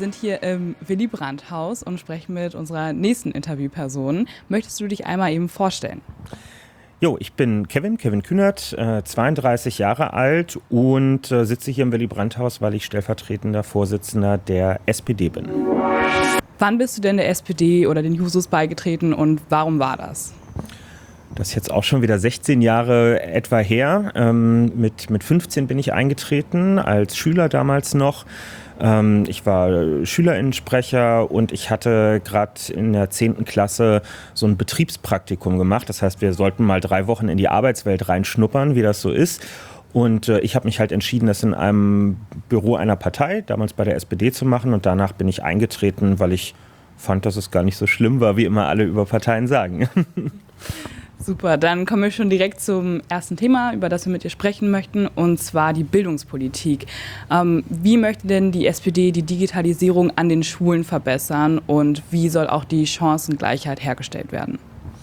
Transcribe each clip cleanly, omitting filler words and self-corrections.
sind hier im Willy-Brandt-Haus und sprechen mit unserer nächsten Interviewperson. Möchtest du dich einmal eben vorstellen? Jo, ich bin Kevin Kühnert, 32 Jahre alt und sitze hier im Willy-Brandt-Haus, weil ich stellvertretender Vorsitzender der SPD bin. Wann bist du denn der SPD oder den Jusos beigetreten und warum war das? Das ist jetzt auch schon wieder 16 Jahre etwa her. Mit 15 bin ich eingetreten, als Schüler damals noch. Ich war Schülerinnensprecher und ich hatte gerade in der 10. Klasse so ein Betriebspraktikum gemacht. Das heißt, wir sollten mal 3 Wochen in die Arbeitswelt reinschnuppern, wie das so ist. Und ich habe mich halt entschieden, das in einem Büro einer Partei, damals bei der SPD, zu machen. Und danach bin ich eingetreten, weil ich fand, dass es gar nicht so schlimm war, wie immer alle über Parteien sagen. Super, dann kommen wir schon direkt zum ersten Thema, über das wir mit dir sprechen möchten, und zwar die Bildungspolitik. Wie möchte denn die SPD die Digitalisierung an den Schulen verbessern und wie soll auch die Chancengleichheit hergestellt werden?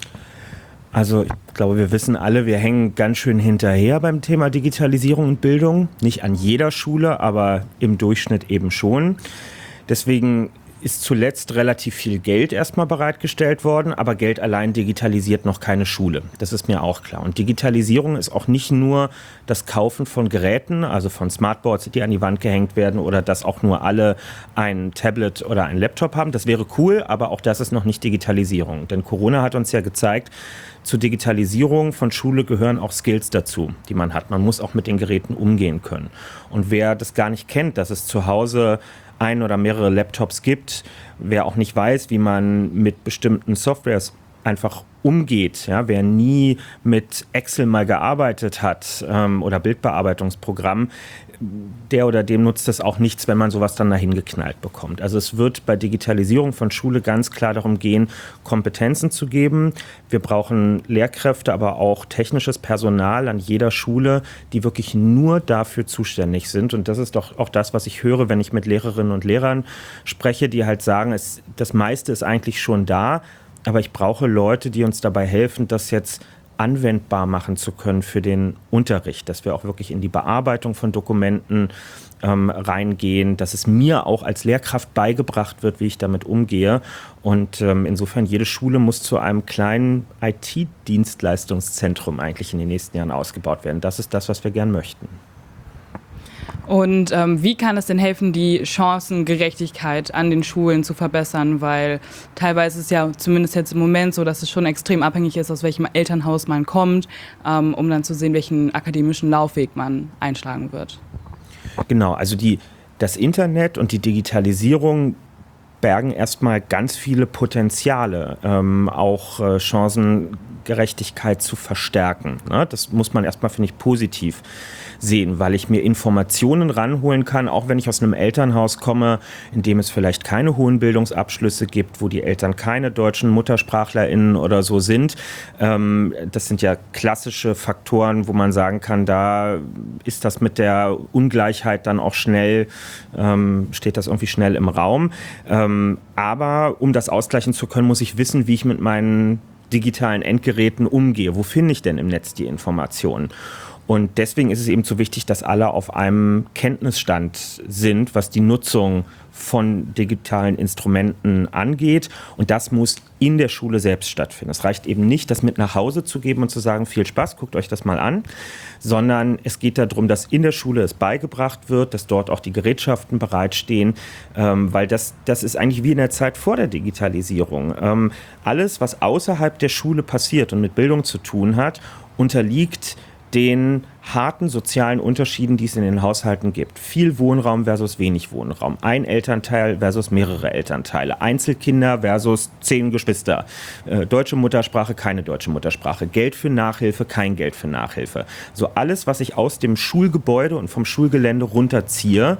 Also ich glaube, wir wissen alle, wir hängen ganz schön hinterher beim Thema Digitalisierung und Bildung. Nicht an jeder Schule, aber im Durchschnitt eben schon. Deswegen ist zuletzt relativ viel Geld erstmal bereitgestellt worden, aber Geld allein digitalisiert noch keine Schule. Das ist mir auch klar. Und Digitalisierung ist auch nicht nur das Kaufen von Geräten, also von Smartboards, die an die Wand gehängt werden oder dass auch nur alle ein Tablet oder ein Laptop haben. Das wäre cool, aber auch das ist noch nicht Digitalisierung. Denn Corona hat uns ja gezeigt, zur Digitalisierung von Schule gehören auch Skills dazu, die man hat. Man muss auch mit den Geräten umgehen können. Und wer das gar nicht kennt, dass es zu Hause ein oder mehrere Laptops gibt, wer auch nicht weiß, wie man mit bestimmten Softwares einfach umgeht, ja, wer nie mit Excel mal gearbeitet hat oder Bildbearbeitungsprogramm, der oder dem nutzt es auch nichts, wenn man sowas dann dahin geknallt bekommt. Also es wird bei Digitalisierung von Schule ganz klar darum gehen, Kompetenzen zu geben. Wir brauchen Lehrkräfte, aber auch technisches Personal an jeder Schule, die wirklich nur dafür zuständig sind. Und das ist doch auch das, was ich höre, wenn ich mit Lehrerinnen und Lehrern spreche, die halt sagen, das meiste ist eigentlich schon da, aber ich brauche Leute, die uns dabei helfen, das jetzt anwendbar machen zu können für den Unterricht, dass wir auch wirklich in die Bearbeitung von Dokumenten reingehen, dass es mir auch als Lehrkraft beigebracht wird, wie ich damit umgehe. Und insofern, jede Schule muss zu einem kleinen IT-Dienstleistungszentrum eigentlich in den nächsten Jahren ausgebaut werden. Das ist das, was wir gern möchten. Und wie kann es denn helfen, die Chancengerechtigkeit an den Schulen zu verbessern? Weil teilweise ist es ja zumindest jetzt im Moment so, dass es schon extrem abhängig ist, aus welchem Elternhaus man kommt, um dann zu sehen, welchen akademischen Laufweg man einschlagen wird. Genau, also das Internet und die Digitalisierung bergen erstmal ganz viele Potenziale, auch Chancengerechtigkeit zu verstärken. Ne? Das muss man erstmal, finde ich, positiv sehen, weil ich mir Informationen ranholen kann, auch wenn ich aus einem Elternhaus komme, in dem es vielleicht keine hohen Bildungsabschlüsse gibt, wo die Eltern keine deutschen MuttersprachlerInnen oder so sind. Das sind ja klassische Faktoren, wo man sagen kann, da ist das mit der Ungleichheit dann auch schnell, steht das irgendwie schnell im Raum. Aber um das ausgleichen zu können, muss ich wissen, wie ich mit meinen digitalen Endgeräten umgehe. Wo finde ich denn im Netz die Informationen? Und deswegen ist es eben so wichtig, dass alle auf einem Kenntnisstand sind, was die Nutzung von digitalen Instrumenten angeht. Und das muss in der Schule selbst stattfinden. Es reicht eben nicht, das mit nach Hause zu geben und zu sagen, viel Spaß, guckt euch das mal an, sondern es geht darum, dass in der Schule es beigebracht wird, dass dort auch die Gerätschaften bereitstehen, weil das ist eigentlich wie in der Zeit vor der Digitalisierung. Alles, was außerhalb der Schule passiert und mit Bildung zu tun hat, unterliegt den harten sozialen Unterschieden, die es in den Haushalten gibt. Viel Wohnraum versus wenig Wohnraum. Ein Elternteil versus mehrere Elternteile. Einzelkinder versus 10 Geschwister. Deutsche Muttersprache, keine deutsche Muttersprache. Geld für Nachhilfe, kein Geld für Nachhilfe. So alles, was ich aus dem Schulgebäude und vom Schulgelände runterziehe,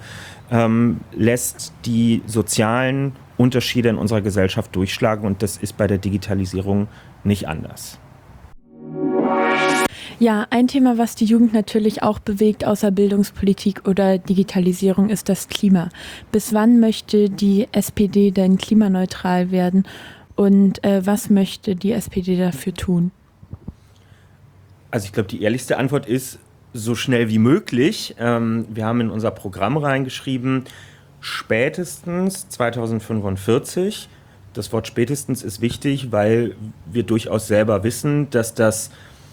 lässt die sozialen Unterschiede in unserer Gesellschaft durchschlagen. Und das ist bei der Digitalisierung nicht anders. Ja, ein Thema, was die Jugend natürlich auch bewegt, außer Bildungspolitik oder Digitalisierung, ist das Klima. Bis wann möchte die SPD denn klimaneutral werden und was möchte die SPD dafür tun? Also ich glaube, die ehrlichste Antwort ist, so schnell wie möglich. Wir haben in unser Programm reingeschrieben, spätestens 2045. Das Wort spätestens ist wichtig, weil wir durchaus selber wissen, dass das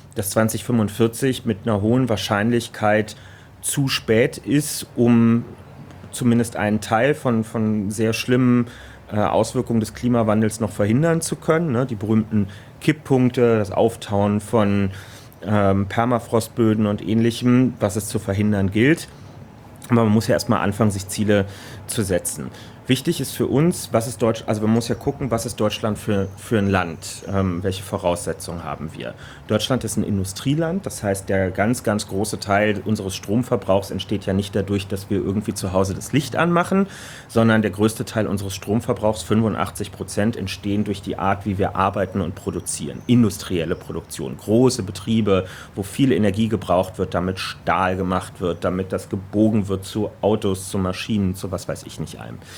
2045 mit einer hohen Wahrscheinlichkeit zu spät ist, um zumindest einen Teil von sehr schlimmen Auswirkungen des Klimawandels noch verhindern zu können. Ne? Die berühmten Kipppunkte, das Auftauen von Permafrostböden und Ähnlichem, was es zu verhindern gilt. Aber man muss ja erstmal anfangen, sich Ziele zu setzen. Wichtig ist für uns, also man muss ja gucken, was ist Deutschland für ein Land, welche Voraussetzungen haben wir. Deutschland ist ein Industrieland, das heißt, der ganz, ganz große Teil unseres Stromverbrauchs entsteht ja nicht dadurch, dass wir irgendwie zu Hause das Licht anmachen, sondern der größte Teil unseres Stromverbrauchs, 85%, entstehen durch die Art, wie wir arbeiten und produzieren. Industrielle Produktion, große Betriebe, wo viel Energie gebraucht wird, damit Stahl gemacht wird, damit das gebogen wird zu Autos, zu Maschinen, zu was weiß ich nicht allem.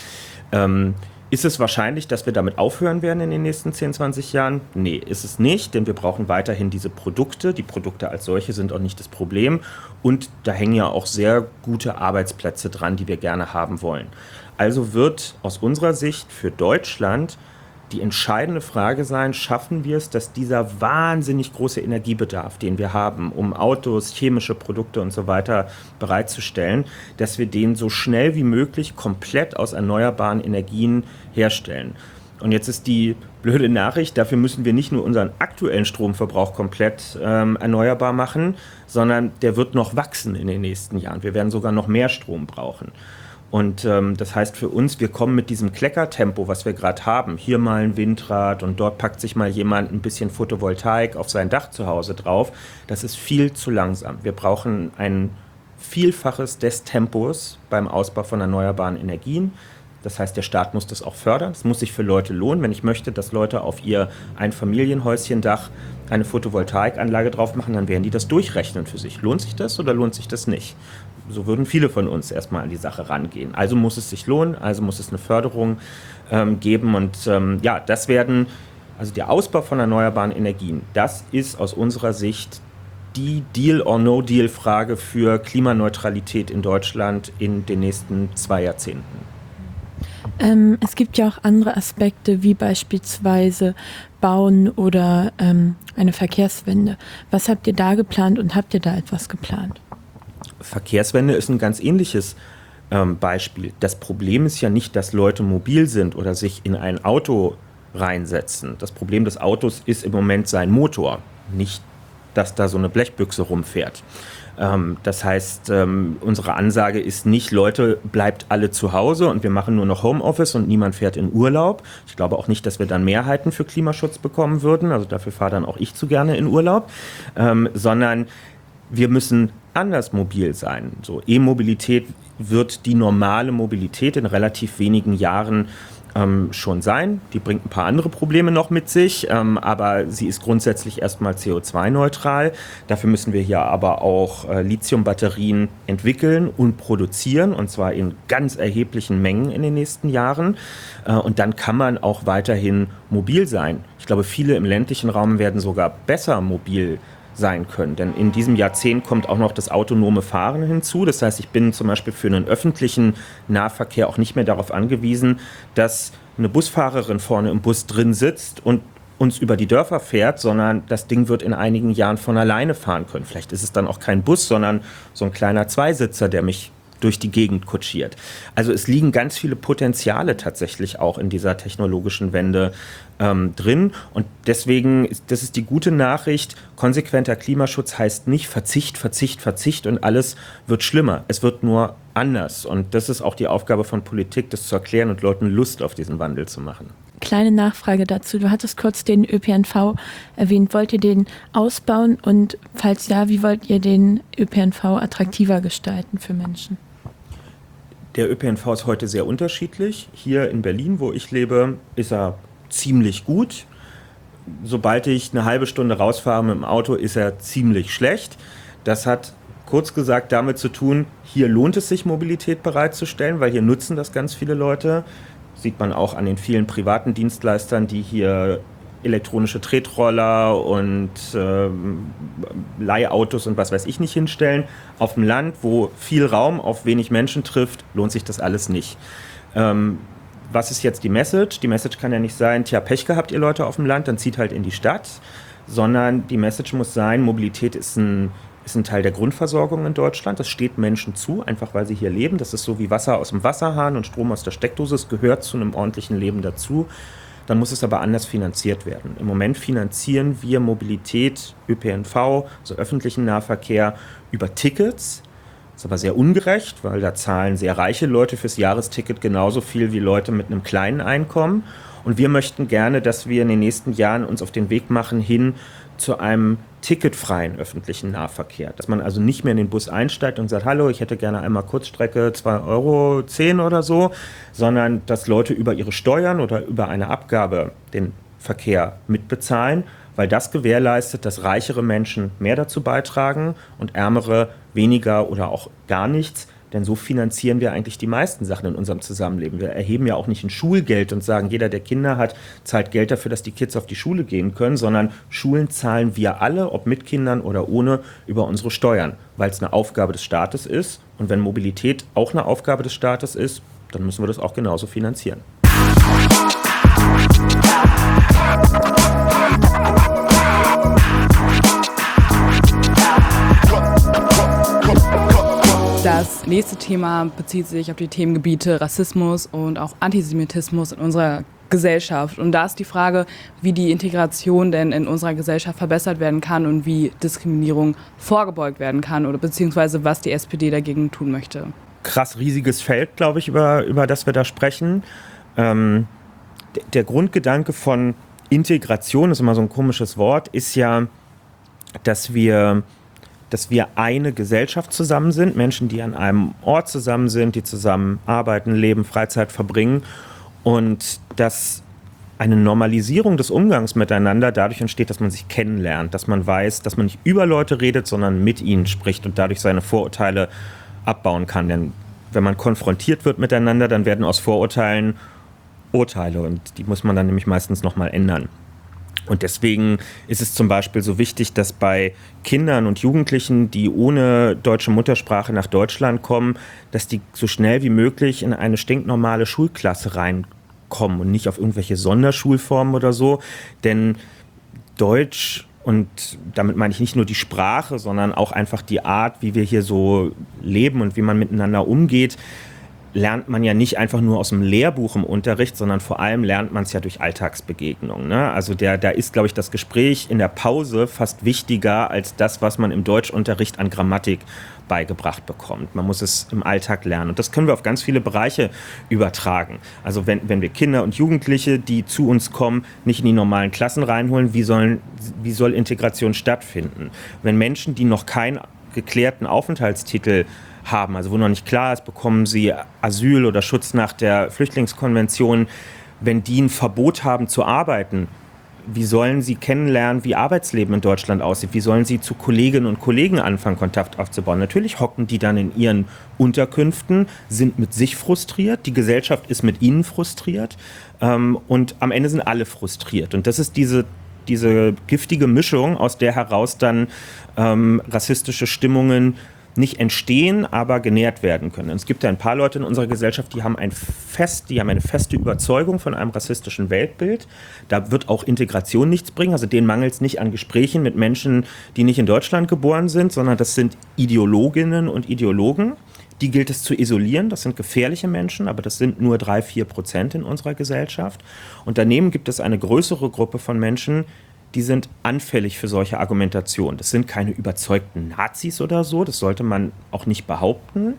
Ist es wahrscheinlich, dass wir damit aufhören werden in den nächsten 10, 20 Jahren? Nee, ist es nicht, denn wir brauchen weiterhin diese Produkte. Die Produkte als solche sind auch nicht das Problem. Und da hängen ja auch sehr gute Arbeitsplätze dran, die wir gerne haben wollen. Also wird aus unserer Sicht für Deutschland die entscheidende Frage sein, schaffen wir es, dass dieser wahnsinnig große Energiebedarf, den wir haben, um Autos, chemische Produkte und so weiter bereitzustellen, dass wir den so schnell wie möglich komplett aus erneuerbaren Energien herstellen. Und jetzt ist die blöde Nachricht, dafür müssen wir nicht nur unseren aktuellen Stromverbrauch komplett erneuerbar machen, sondern der wird noch wachsen in den nächsten Jahren. Wir werden sogar noch mehr Strom brauchen. Und das heißt für uns, wir kommen mit diesem Kleckertempo, was wir gerade haben, hier mal ein Windrad und dort packt sich mal jemand ein bisschen Photovoltaik auf sein Dach zu Hause drauf, das ist viel zu langsam. Wir brauchen ein Vielfaches des Tempos beim Ausbau von erneuerbaren Energien. Das heißt, der Staat muss das auch fördern. Es muss sich für Leute lohnen. Wenn ich möchte, dass Leute auf ihr Einfamilienhäuschendach eine Photovoltaikanlage drauf machen, dann werden die das durchrechnen für sich. Lohnt sich das oder lohnt sich das nicht? So würden viele von uns erstmal an die Sache rangehen. Also muss es sich lohnen, also muss es eine Förderung geben. Und also der Ausbau von erneuerbaren Energien, das ist aus unserer Sicht die Deal-or-No-Deal-Frage für Klimaneutralität in Deutschland in den nächsten 2 Jahrzehnten. Es gibt ja auch andere Aspekte, wie beispielsweise Bauen oder eine Verkehrswende. Was habt ihr da geplant und habt ihr da etwas geplant? Verkehrswende ist ein ganz ähnliches Beispiel. Das Problem ist ja nicht, dass Leute mobil sind oder sich in ein Auto reinsetzen. Das Problem des Autos ist im Moment sein Motor, nicht, dass da so eine Blechbüchse rumfährt. Das heißt, unsere Ansage ist nicht, Leute, bleibt alle zu Hause und wir machen nur noch Homeoffice und niemand fährt in Urlaub. Ich glaube auch nicht, dass wir dann Mehrheiten für Klimaschutz bekommen würden. Also dafür fahre dann auch ich zu gerne in Urlaub. Sondern wir müssen anders mobil sein. So, E-Mobilität wird die normale Mobilität in relativ wenigen Jahren schon sein. Die bringt ein paar andere Probleme noch mit sich, aber sie ist grundsätzlich erstmal CO2-neutral. Dafür müssen wir hier aber auch Lithium-Batterien entwickeln und produzieren, und zwar in ganz erheblichen Mengen in den nächsten Jahren. Und dann kann man auch weiterhin mobil sein. Ich glaube, viele im ländlichen Raum werden sogar besser mobil sein können. Denn in diesem Jahrzehnt kommt auch noch das autonome Fahren hinzu. Das heißt, ich bin zum Beispiel für einen öffentlichen Nahverkehr auch nicht mehr darauf angewiesen, dass eine Busfahrerin vorne im Bus drin sitzt und uns über die Dörfer fährt, sondern das Ding wird in einigen Jahren von alleine fahren können. Vielleicht ist es dann auch kein Bus, sondern so ein kleiner Zweisitzer, der mich durch die Gegend kutschiert. Also es liegen ganz viele Potenziale tatsächlich auch in dieser technologischen Wende drin. Und deswegen, das ist die gute Nachricht, konsequenter Klimaschutz heißt nicht Verzicht, Verzicht, Verzicht und alles wird schlimmer. Es wird nur anders. Und das ist auch die Aufgabe von Politik, das zu erklären und Leuten Lust auf diesen Wandel zu machen. Kleine Nachfrage dazu. Du hattest kurz den ÖPNV erwähnt. Wollt ihr den ausbauen? Und falls ja, wie wollt ihr den ÖPNV attraktiver gestalten für Menschen? Der ÖPNV ist heute sehr unterschiedlich. Hier in Berlin, wo ich lebe, ist er ziemlich gut. Sobald ich eine halbe Stunde rausfahre mit dem Auto, ist er ziemlich schlecht. Das hat kurz gesagt damit zu tun, hier lohnt es sich, Mobilität bereitzustellen, weil hier nutzen das ganz viele Leute. Sieht man auch an den vielen privaten Dienstleistern, die hier elektronische Tretroller und Leihautos und was weiß ich nicht hinstellen. Auf dem Land, wo viel Raum auf wenig Menschen trifft, lohnt sich das alles nicht. Was ist jetzt die Message? Die Message kann ja nicht sein, tja, Pech gehabt ihr Leute auf dem Land, dann zieht halt in die Stadt, sondern die Message muss sein, Mobilität ist ein Teil der Grundversorgung in Deutschland. Das steht Menschen zu, einfach weil sie hier leben. Das ist so wie Wasser aus dem Wasserhahn und Strom aus der Steckdose. Es gehört zu einem ordentlichen Leben dazu. Dann muss es aber anders finanziert werden. Im Moment finanzieren wir Mobilität, ÖPNV, also öffentlichen Nahverkehr, über Tickets. Das ist aber sehr ungerecht, weil da zahlen sehr reiche Leute fürs Jahresticket genauso viel wie Leute mit einem kleinen Einkommen. Und wir möchten gerne, dass wir in den nächsten Jahren uns auf den Weg machen hin zu einem ticketfreien öffentlichen Nahverkehr. Dass man also nicht mehr in den Bus einsteigt und sagt, hallo, ich hätte gerne einmal Kurzstrecke 2,10 € oder so, sondern dass Leute über ihre Steuern oder über eine Abgabe den Verkehr mitbezahlen, weil das gewährleistet, dass reichere Menschen mehr dazu beitragen und ärmere weniger oder auch gar nichts. Denn so finanzieren wir eigentlich die meisten Sachen in unserem Zusammenleben. Wir erheben ja auch nicht ein Schulgeld und sagen, jeder, der Kinder hat, zahlt Geld dafür, dass die Kids auf die Schule gehen können, sondern Schulen zahlen wir alle, ob mit Kindern oder ohne, über unsere Steuern, weil es eine Aufgabe des Staates ist. Und wenn Mobilität auch eine Aufgabe des Staates ist, dann müssen wir das auch genauso finanzieren. Das nächste Thema bezieht sich auf die Themengebiete Rassismus und auch Antisemitismus in unserer Gesellschaft. Und da ist die Frage, wie die Integration denn in unserer Gesellschaft verbessert werden kann und wie Diskriminierung vorgebeugt werden kann oder beziehungsweise was die SPD dagegen tun möchte. Krass riesiges Feld, glaube ich, über das wir da sprechen. Der Grundgedanke von Integration, das ist immer so ein komisches Wort, ist ja, dass wir eine Gesellschaft zusammen sind, Menschen, die an einem Ort zusammen sind, die zusammen arbeiten, leben, Freizeit verbringen und dass eine Normalisierung des Umgangs miteinander dadurch entsteht, dass man sich kennenlernt, dass man weiß, dass man nicht über Leute redet, sondern mit ihnen spricht und dadurch seine Vorurteile abbauen kann. Denn wenn man konfrontiert wird miteinander, dann werden aus Vorurteilen Urteile und die muss man dann nämlich meistens nochmal ändern. Und deswegen ist es zum Beispiel so wichtig, dass bei Kindern und Jugendlichen, die ohne deutsche Muttersprache nach Deutschland kommen, dass die so schnell wie möglich in eine stinknormale Schulklasse reinkommen und nicht auf irgendwelche Sonderschulformen oder so. Denn Deutsch, und damit meine ich nicht nur die Sprache, sondern auch einfach die Art, wie wir hier so leben und wie man miteinander umgeht, lernt man ja nicht einfach nur aus dem Lehrbuch im Unterricht, sondern vor allem lernt man es ja durch Alltagsbegegnungen. Ne? Also da ist, glaube ich, das Gespräch in der Pause fast wichtiger als das, was man im Deutschunterricht an Grammatik beigebracht bekommt. Man muss es im Alltag lernen. Und das können wir auf ganz viele Bereiche übertragen. Also wenn wir Kinder und Jugendliche, die zu uns kommen, nicht in die normalen Klassen reinholen, wie soll Integration stattfinden? Wenn Menschen, die noch keinen geklärten Aufenthaltstitel haben, also wo noch nicht klar ist, bekommen sie Asyl oder Schutz nach der Flüchtlingskonvention, wenn die ein Verbot haben zu arbeiten, wie sollen sie kennenlernen, wie Arbeitsleben in Deutschland aussieht? Wie sollen sie zu Kolleginnen und Kollegen anfangen, Kontakt aufzubauen? Natürlich hocken die dann in ihren Unterkünften, sind mit sich frustriert, die Gesellschaft ist mit ihnen frustriert und am Ende sind alle frustriert. Und das ist diese giftige Mischung, aus der heraus dann rassistische Stimmungen nicht entstehen, aber genährt werden können. Und es gibt ja ein paar Leute in unserer Gesellschaft, die haben eine feste Überzeugung von einem rassistischen Weltbild. Da wird auch Integration nichts bringen. Also denen mangelt es nicht an Gesprächen mit Menschen, die nicht in Deutschland geboren sind, sondern das sind Ideologinnen und Ideologen. Die gilt es zu isolieren. Das sind gefährliche Menschen, aber das sind nur 3-4% in unserer Gesellschaft. Und daneben gibt es eine größere Gruppe von Menschen, die sind anfällig für solche Argumentationen. Das sind keine überzeugten Nazis oder so, das sollte man auch nicht behaupten.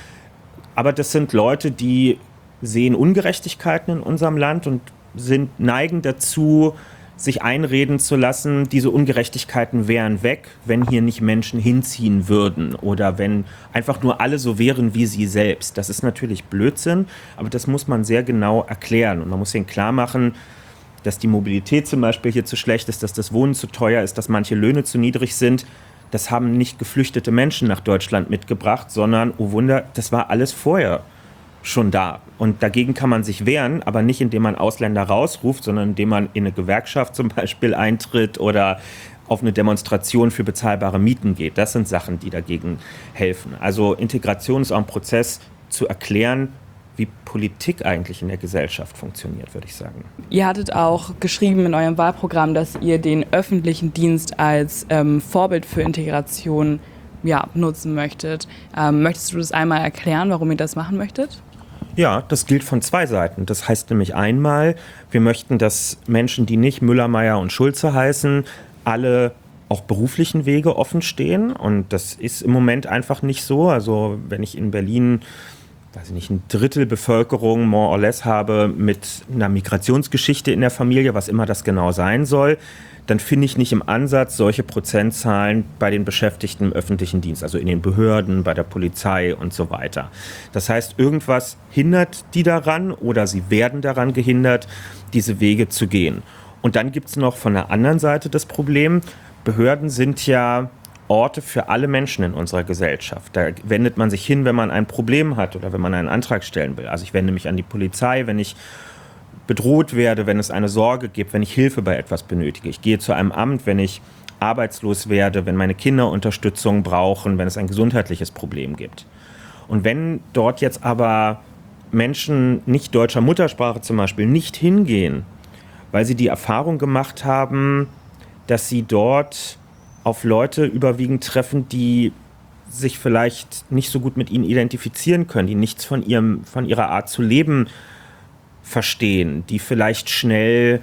Aber das sind Leute, die sehen Ungerechtigkeiten in unserem Land und neigen dazu, sich einreden zu lassen, diese Ungerechtigkeiten wären weg, wenn hier nicht Menschen hinziehen würden oder wenn einfach nur alle so wären wie sie selbst. Das ist natürlich Blödsinn, aber das muss man sehr genau erklären. Und man muss ihnen klar machen, dass die Mobilität zum Beispiel hier zu schlecht ist, dass das Wohnen zu teuer ist, dass manche Löhne zu niedrig sind. Das haben nicht geflüchtete Menschen nach Deutschland mitgebracht, sondern, oh Wunder, das war alles vorher schon da. Und dagegen kann man sich wehren, aber nicht, indem man Ausländer rausruft, sondern indem man in eine Gewerkschaft zum Beispiel eintritt oder auf eine Demonstration für bezahlbare Mieten geht. Das sind Sachen, die dagegen helfen. Also Integration ist auch ein Prozess zu erklären, wie Politik eigentlich in der Gesellschaft funktioniert, würde ich sagen. Ihr hattet auch geschrieben in eurem Wahlprogramm, dass ihr den öffentlichen Dienst als Vorbild für Integration nutzen möchtet. Möchtest du das einmal erklären, warum ihr das machen möchtet? Ja, das gilt von zwei Seiten. Das heißt nämlich einmal, wir möchten, dass Menschen, die nicht Müller, Meyer und Schulze heißen, alle auch beruflichen Wege offen stehen. Und das ist im Moment einfach nicht so. Also wenn ich in Berlin, weiß ich nicht, ein Drittel Bevölkerung more or less habe mit einer Migrationsgeschichte in der Familie, was immer das genau sein soll, dann finde ich nicht im Ansatz solche Prozentzahlen bei den Beschäftigten im öffentlichen Dienst, also in den Behörden, bei der Polizei und so weiter. Das heißt, irgendwas hindert die daran oder sie werden daran gehindert, diese Wege zu gehen. Und dann gibt es noch von der anderen Seite das Problem, Behörden sind ja Orte für alle Menschen in unserer Gesellschaft. Da wendet man sich hin, wenn man ein Problem hat oder wenn man einen Antrag stellen will. Also ich wende mich an die Polizei, wenn ich bedroht werde, wenn es eine Sorge gibt, wenn ich Hilfe bei etwas benötige. Ich gehe zu einem Amt, wenn ich arbeitslos werde, wenn meine Kinder Unterstützung brauchen, wenn es ein gesundheitliches Problem gibt. Und wenn dort jetzt aber Menschen nicht deutscher Muttersprache zum Beispiel nicht hingehen, weil sie die Erfahrung gemacht haben, dass sie dort auf Leute überwiegend treffen, die sich vielleicht nicht so gut mit ihnen identifizieren können, die nichts von ihrer Art zu leben verstehen, die vielleicht schnell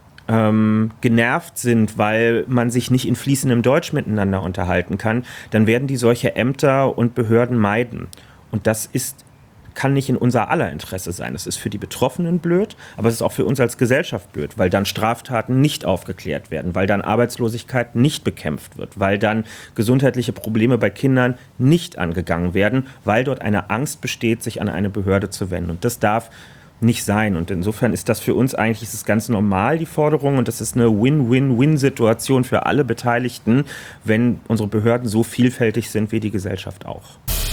genervt sind, weil man sich nicht in fließendem Deutsch miteinander unterhalten kann, dann werden die solche Ämter und Behörden meiden. Und das kann nicht in unser aller Interesse sein. Das ist für die Betroffenen blöd, aber es ist auch für uns als Gesellschaft blöd, weil dann Straftaten nicht aufgeklärt werden, weil dann Arbeitslosigkeit nicht bekämpft wird, weil dann gesundheitliche Probleme bei Kindern nicht angegangen werden, weil dort eine Angst besteht, sich an eine Behörde zu wenden. Und das darf nicht sein. Und insofern ist das für uns eigentlich ist es ganz normal, die Forderung. Und das ist eine Win-Win-Win-Situation für alle Beteiligten, wenn unsere Behörden so vielfältig sind wie die Gesellschaft auch.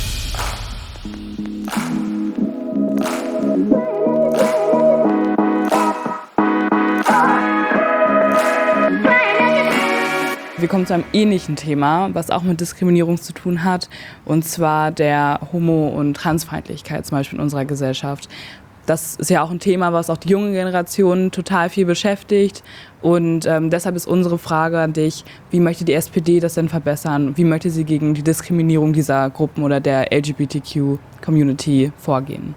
Wir kommen zu einem ähnlichen Thema, was auch mit Diskriminierung zu tun hat, und zwar der Homo- und Transfeindlichkeit zum Beispiel in unserer Gesellschaft. Das ist ja auch ein Thema, was auch die junge Generation total viel beschäftigt, und deshalb ist unsere Frage an dich, wie möchte die SPD das denn verbessern? Wie möchte sie gegen die Diskriminierung dieser Gruppen oder der LGBTQ-Community vorgehen?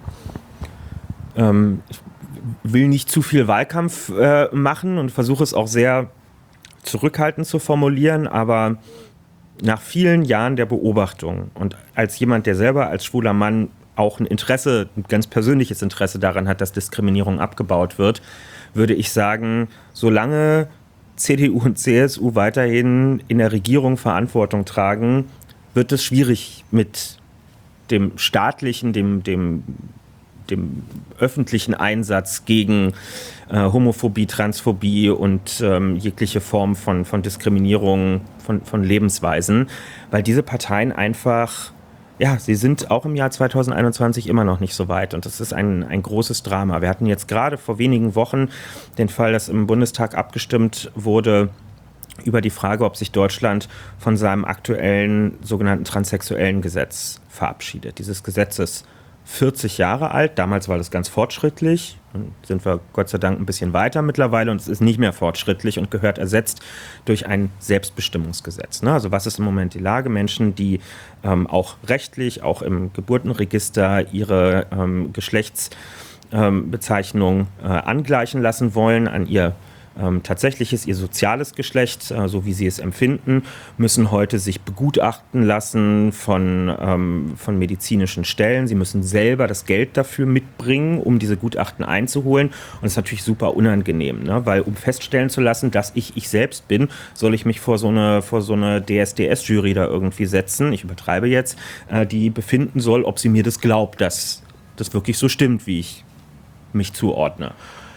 Ich will nicht zu viel Wahlkampf machen und versuche es auch sehr zurückhaltend zu formulieren, aber nach vielen Jahren der Beobachtung und als jemand, der selber als schwuler Mann auch ein ganz persönliches Interesse daran hat, dass Diskriminierung abgebaut wird, würde ich sagen, solange CDU und CSU weiterhin in der Regierung Verantwortung tragen, wird es schwierig mit dem staatlichen, dem öffentlichen Einsatz gegen Homophobie, Transphobie und jegliche Form von Diskriminierung von Lebensweisen, weil diese Parteien einfach, sie sind auch im Jahr 2021 immer noch nicht so weit, und das ist ein großes Drama. Wir hatten jetzt gerade vor wenigen Wochen den Fall, dass im Bundestag abgestimmt wurde über die Frage, ob sich Deutschland von seinem aktuellen sogenannten transsexuellen Gesetz verabschiedet. Dieses Gesetz ist 40 Jahre alt, damals war das ganz fortschrittlich, dann sind wir Gott sei Dank ein bisschen weiter mittlerweile, und es ist nicht mehr fortschrittlich und gehört ersetzt durch ein Selbstbestimmungsgesetz. Also was ist im Moment die Lage? Menschen, die auch rechtlich, auch im Geburtenregister ihre Geschlechtsbezeichnung angleichen lassen wollen an ihr tatsächliches, ihr soziales Geschlecht, so wie sie es empfinden, müssen heute sich begutachten lassen von medizinischen Stellen. Sie müssen selber das Geld dafür mitbringen, um diese Gutachten einzuholen. Und das ist natürlich super unangenehm, ne? Weil um feststellen zu lassen, dass ich selbst bin, soll ich mich vor so eine DSDS-Jury da irgendwie setzen, ich übertreibe jetzt, die befinden soll, ob sie mir das glaubt, dass das wirklich so stimmt, wie ich mich zuordne.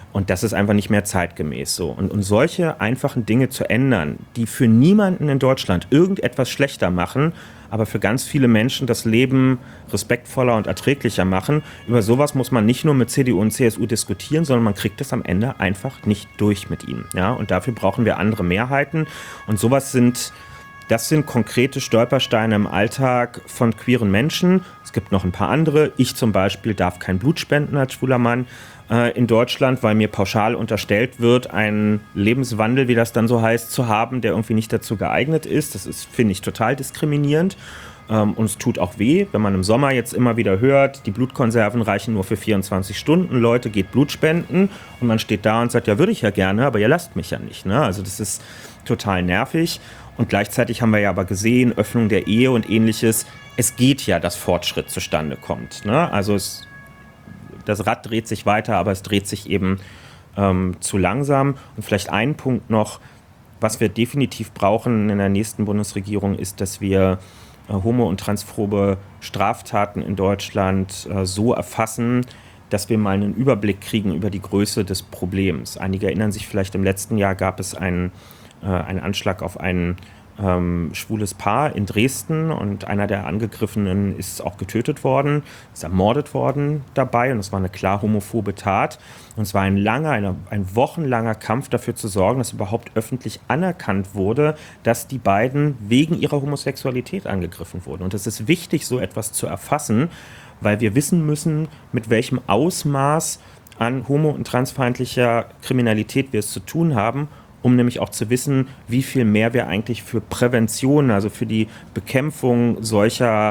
Und das ist einfach nicht mehr zeitgemäß so. Und solche einfachen Dinge zu ändern, die für niemanden in Deutschland irgendetwas schlechter machen, aber für ganz viele Menschen das Leben respektvoller und erträglicher machen, über sowas muss man nicht nur mit CDU und CSU diskutieren, sondern man kriegt es am Ende einfach nicht durch mit ihnen. Ja? Und dafür brauchen wir andere Mehrheiten. Und das sind konkrete Stolpersteine im Alltag von queeren Menschen. Es gibt noch ein paar andere. Ich zum Beispiel darf kein Blut spenden als schwuler Mann in Deutschland, weil mir pauschal unterstellt wird, einen Lebenswandel, wie das dann so heißt, zu haben, der irgendwie nicht dazu geeignet ist. Das ist, finde ich, total diskriminierend. Und es tut auch weh, wenn man im Sommer jetzt immer wieder hört, die Blutkonserven reichen nur für 24 Stunden, Leute, geht Blut spenden. Und man steht da und sagt, ja, würde ich ja gerne, aber ihr lasst mich ja nicht. Ne? Also das ist total nervig. Und gleichzeitig haben wir ja aber gesehen, Öffnung der Ehe und Ähnliches, es geht ja, dass Fortschritt zustande kommt. Ne? Also das Rad dreht sich weiter, aber es dreht sich eben zu langsam. Und vielleicht ein Punkt noch, was wir definitiv brauchen in der nächsten Bundesregierung, ist, dass wir homo- und transphobe Straftaten in Deutschland so erfassen, dass wir mal einen Überblick kriegen über die Größe des Problems. Einige erinnern sich vielleicht, im letzten Jahr gab es einen Anschlag auf ein schwules Paar in Dresden und einer der Angegriffenen ist auch getötet worden, ist ermordet worden dabei und es war eine klar homophobe Tat. Und es war ein wochenlanger Kampf dafür zu sorgen, dass überhaupt öffentlich anerkannt wurde, dass die beiden wegen ihrer Homosexualität angegriffen wurden. Und es ist wichtig, so etwas zu erfassen, weil wir wissen müssen, mit welchem Ausmaß an homo- und transfeindlicher Kriminalität wir es zu tun haben, um nämlich auch zu wissen, wie viel mehr wir eigentlich für Prävention, also für die Bekämpfung solchen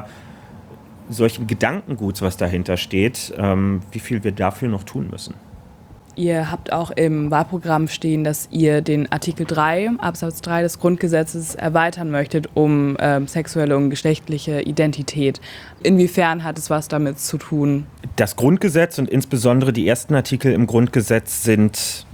Gedankenguts, was dahinter steht, wie viel wir dafür noch tun müssen. Ihr habt auch im Wahlprogramm stehen, dass ihr den Artikel 3, Absatz 3 des Grundgesetzes erweitern möchtet um sexuelle und geschlechtliche Identität. Inwiefern hat es was damit zu tun? Das Grundgesetz und insbesondere die ersten Artikel im Grundgesetz sind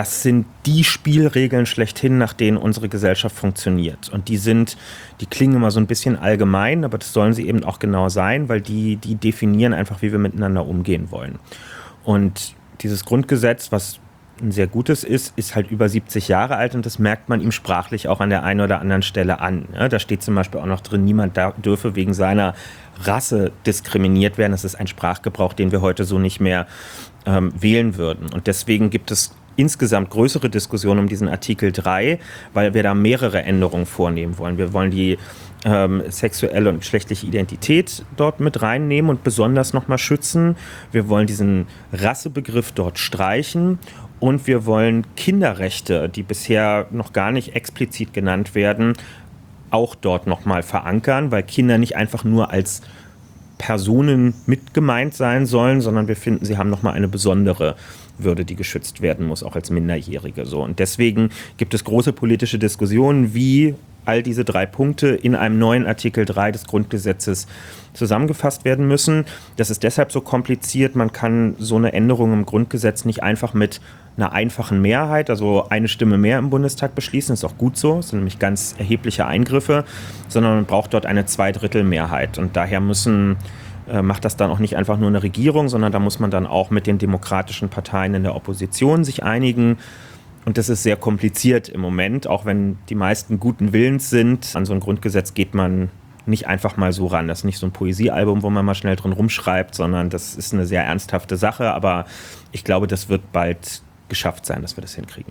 die Spielregeln schlechthin, nach denen unsere Gesellschaft funktioniert. Und die klingen immer so ein bisschen allgemein, aber das sollen sie eben auch genau sein, weil die definieren einfach, wie wir miteinander umgehen wollen. Und dieses Grundgesetz, was ein sehr gutes ist halt über 70 Jahre alt und das merkt man ihm sprachlich auch an der einen oder anderen Stelle an. Ja, da steht zum Beispiel auch noch drin, niemand dürfe wegen seiner Rasse diskriminiert werden. Das ist ein Sprachgebrauch, den wir heute so nicht mehr wählen würden. Und deswegen gibt es insgesamt größere Diskussionen um diesen Artikel 3, weil wir da mehrere Änderungen vornehmen wollen. Wir wollen die sexuelle und geschlechtliche Identität dort mit reinnehmen und besonders nochmal schützen. Wir wollen diesen Rassebegriff dort streichen und wir wollen Kinderrechte, die bisher noch gar nicht explizit genannt werden, auch dort nochmal verankern, weil Kinder nicht einfach nur als Personen mit gemeint sein sollen, sondern wir finden, sie haben nochmal eine besondere Würde, die geschützt werden muss, auch als Minderjährige. So. Und deswegen gibt es große politische Diskussionen, wie all diese 3 Punkte in einem neuen Artikel 3 des Grundgesetzes zusammengefasst werden müssen. Das ist deshalb so kompliziert. Man kann so eine Änderung im Grundgesetz nicht einfach mit einer einfachen Mehrheit, also eine Stimme mehr im Bundestag beschließen. Das ist auch gut so. Das sind nämlich ganz erhebliche Eingriffe, sondern man braucht dort eine 2/3 Und daher macht das dann auch nicht einfach nur eine Regierung, sondern da muss man dann auch mit den demokratischen Parteien in der Opposition sich einigen. Und das ist sehr kompliziert im Moment, auch wenn die meisten guten Willens sind. An so ein Grundgesetz geht man nicht einfach mal so ran. Das ist nicht so ein Poesiealbum, wo man mal schnell drin rumschreibt, sondern das ist eine sehr ernsthafte Sache. Aber ich glaube, das wird bald geschafft sein, dass wir das hinkriegen.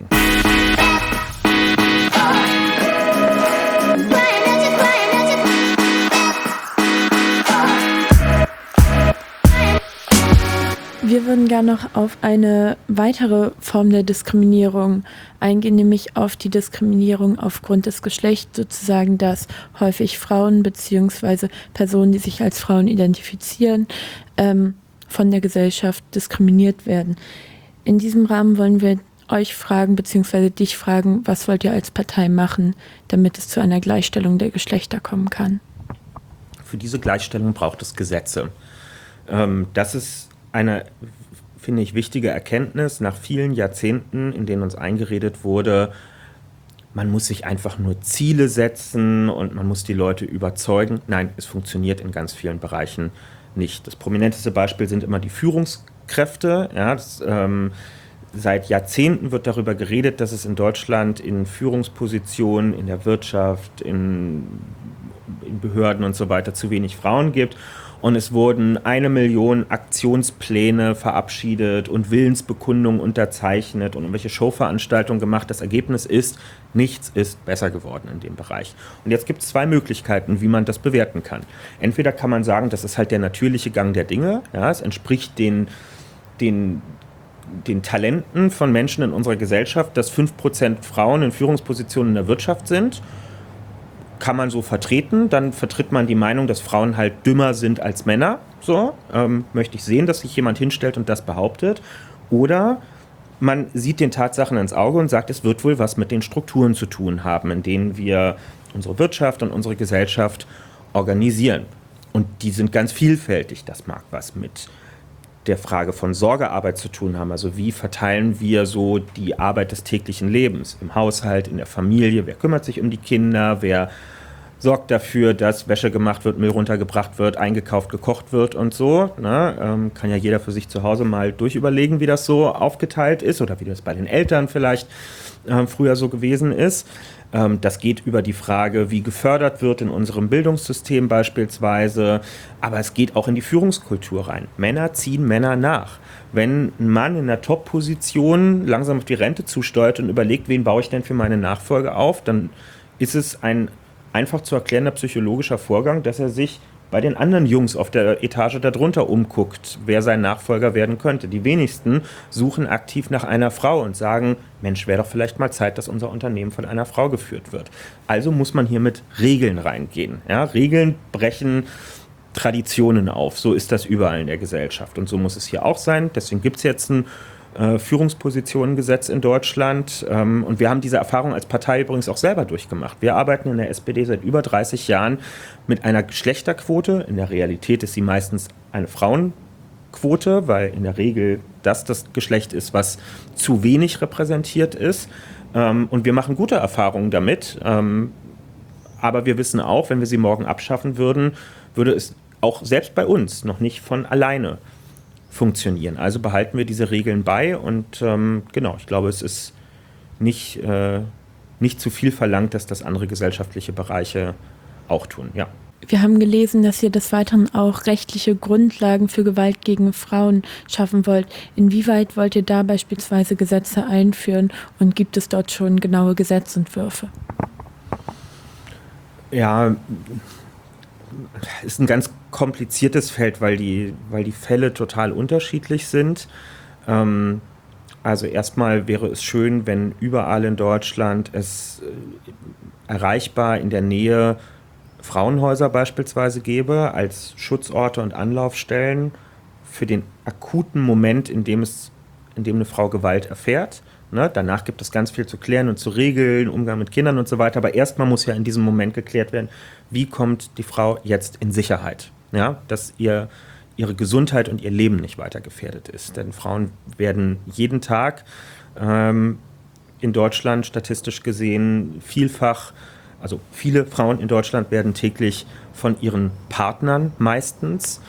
Wir würden gerne noch auf eine weitere Form der Diskriminierung eingehen, nämlich auf die Diskriminierung aufgrund des Geschlechts, sozusagen, dass häufig Frauen bzw. Personen, die sich als Frauen identifizieren, von der Gesellschaft diskriminiert werden. In diesem Rahmen wollen wir euch fragen bzw. dich fragen, was wollt ihr als Partei machen, damit es zu einer Gleichstellung der Geschlechter kommen kann? Für diese Gleichstellung braucht es Gesetze. Das ist eine, finde ich, wichtige Erkenntnis nach vielen Jahrzehnten, in denen uns eingeredet wurde, man muss sich einfach nur Ziele setzen und man muss die Leute überzeugen. Nein, es funktioniert in ganz vielen Bereichen nicht. Das prominenteste Beispiel sind immer die Führungskräfte. Ja, das Seit Jahrzehnten wird darüber geredet, dass es in Deutschland in Führungspositionen, in der Wirtschaft, in Behörden und so weiter zu wenig Frauen gibt. Und es wurden 1 Million Aktionspläne verabschiedet und Willensbekundungen unterzeichnet und irgendwelche Showveranstaltungen gemacht. Das Ergebnis ist, nichts ist besser geworden in dem Bereich. Und jetzt gibt es 2 Möglichkeiten, wie man das bewerten kann. Entweder kann man sagen, das ist halt der natürliche Gang der Dinge. Ja, es entspricht den Talenten von Menschen in unserer Gesellschaft, dass 5% Frauen in Führungspositionen in der Wirtschaft sind. Kann man so vertreten, dann vertritt man die Meinung, dass Frauen halt dümmer sind als Männer. So, möchte ich sehen, dass sich jemand hinstellt und das behauptet. Oder man sieht den Tatsachen ins Auge und sagt, es wird wohl was mit den Strukturen zu tun haben, in denen wir unsere Wirtschaft und unsere Gesellschaft organisieren. Und die sind ganz vielfältig. Das mag was mit der Frage von Sorgearbeit zu tun haben. Also wie verteilen wir so die Arbeit des täglichen Lebens im Haushalt, in der Familie? Wer kümmert sich um die Kinder? Wer sorgt dafür, dass Wäsche gemacht wird, Müll runtergebracht wird, eingekauft, gekocht wird und so? Ne? Kann ja jeder für sich zu Hause mal durchüberlegen, wie das so aufgeteilt ist oder wie das bei den Eltern vielleicht früher so gewesen ist. Das geht über die Frage, wie gefördert wird in unserem Bildungssystem beispielsweise, aber es geht auch in die Führungskultur rein. Männer ziehen Männer nach. Wenn ein Mann in einer Top-Position langsam auf die Rente zusteuert und überlegt, wen baue ich denn für meine Nachfolge auf, dann ist es ein einfach zu erklärender psychologischer Vorgang, dass er sich bei den anderen Jungs auf der Etage darunter umguckt, wer sein Nachfolger werden könnte. Die wenigsten suchen aktiv nach einer Frau und sagen, Mensch, wäre doch vielleicht mal Zeit, dass unser Unternehmen von einer Frau geführt wird. Also muss man hier mit Regeln reingehen. Ja, Regeln brechen Traditionen auf. So ist das überall in der Gesellschaft. Und so muss es hier auch sein. Deswegen gibt es jetzt ein Führungspositionengesetz in Deutschland. Und wir haben diese Erfahrung als Partei übrigens auch selber durchgemacht. Wir arbeiten in der SPD seit über 30 Jahren mit einer Geschlechterquote. In der Realität ist sie meistens eine Frauenquote, weil in der Regel das Geschlecht ist, was zu wenig repräsentiert ist. Und wir machen gute Erfahrungen damit. Aber wir wissen auch, wenn wir sie morgen abschaffen würden, würde es auch selbst bei uns noch nicht von alleine funktionieren. Also behalten wir diese Regeln bei und genau, ich glaube, es ist nicht zu viel verlangt, dass das andere gesellschaftliche Bereiche auch tun. Ja. Wir haben gelesen, dass ihr des Weiteren auch rechtliche Grundlagen für Gewalt gegen Frauen schaffen wollt. Inwieweit wollt ihr da beispielsweise Gesetze einführen und gibt es dort schon genaue Gesetzentwürfe? Ja, ist ein ganz kompliziertes Feld, weil die Fälle total unterschiedlich sind. Also erstmal wäre es schön, wenn überall in Deutschland es erreichbar in der Nähe Frauenhäuser beispielsweise gäbe, als Schutzorte und Anlaufstellen für den akuten Moment, in dem eine Frau Gewalt erfährt. Ne? Danach gibt es ganz viel zu klären und zu regeln, Umgang mit Kindern und so weiter. Aber erstmal muss ja in diesem Moment geklärt werden, wie kommt die Frau jetzt in Sicherheit? Ja? Dass ihre Gesundheit und ihr Leben nicht weiter gefährdet ist. Denn Frauen werden jeden Tag in Deutschland statistisch gesehen also viele Frauen in Deutschland werden täglich von ihren Partnern meistens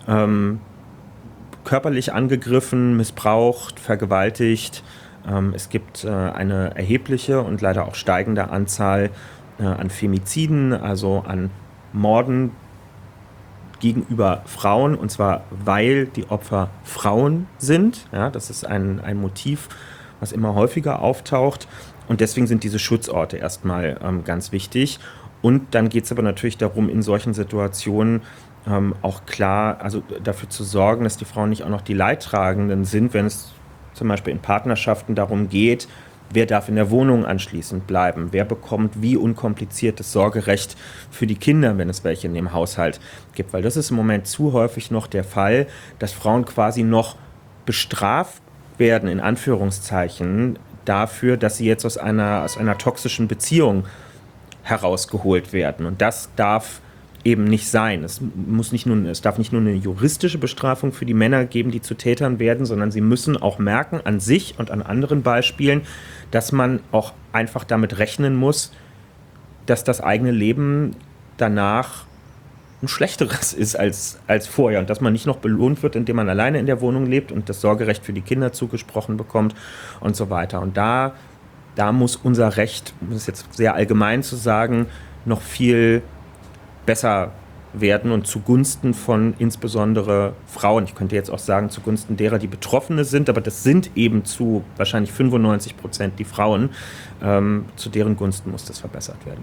körperlich angegriffen, missbraucht, vergewaltigt. Es gibt eine erhebliche und leider auch steigende Anzahl an Femiziden, also an Morden gegenüber Frauen, und zwar weil die Opfer Frauen sind. Ja, das ist ein Motiv, was immer häufiger auftaucht. Und deswegen sind diese Schutzorte erstmal ganz wichtig. Und dann geht es aber natürlich darum, in solchen Situationen auch klar, also dafür zu sorgen, dass die Frauen nicht auch noch die Leidtragenden sind, wenn es zum Beispiel in Partnerschaften darum geht, wer darf in der Wohnung anschließend bleiben, wer bekommt wie unkompliziertes Sorgerecht für die Kinder, wenn es welche in dem Haushalt gibt. Weil das ist im Moment zu häufig noch der Fall, dass Frauen quasi noch bestraft werden, in Anführungszeichen, dafür, dass sie jetzt aus einer toxischen Beziehung herausgeholt werden. Und das darf eben nicht sein. Es darf nicht nur eine juristische Bestrafung für die Männer geben, die zu Tätern werden, sondern sie müssen auch merken, an sich und an anderen Beispielen, dass man auch einfach damit rechnen muss, dass das eigene Leben danach ein schlechteres ist als vorher und dass man nicht noch belohnt wird, indem man alleine in der Wohnung lebt und das Sorgerecht für die Kinder zugesprochen bekommt und so weiter. Und da muss unser Recht, um es jetzt sehr allgemein zu sagen, noch viel besser werden und zugunsten von insbesondere Frauen. Ich könnte jetzt auch sagen, zugunsten derer, die Betroffene sind, aber das sind eben zu wahrscheinlich 95% die Frauen. Zu deren Gunsten muss das verbessert werden.